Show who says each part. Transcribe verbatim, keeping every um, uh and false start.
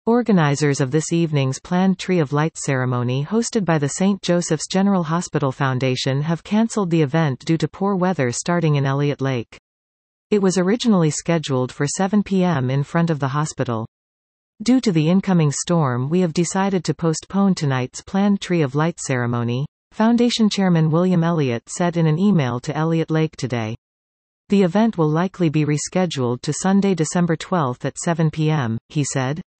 Speaker 1: Organizers of this evening's planned Tree of Light ceremony hosted by the Saint Joseph's General Hospital Foundation have cancelled the event due to poor weather starting in Elliott Lake. It was originally scheduled for seven p m in front of the hospital. Due to the incoming storm, we have decided to postpone tonight's planned Tree of Light ceremony, Foundation Chairman William Elliott said in an email to Elliott Lake today. The event will likely be rescheduled to Sunday, December twelfth at seven p m, he said.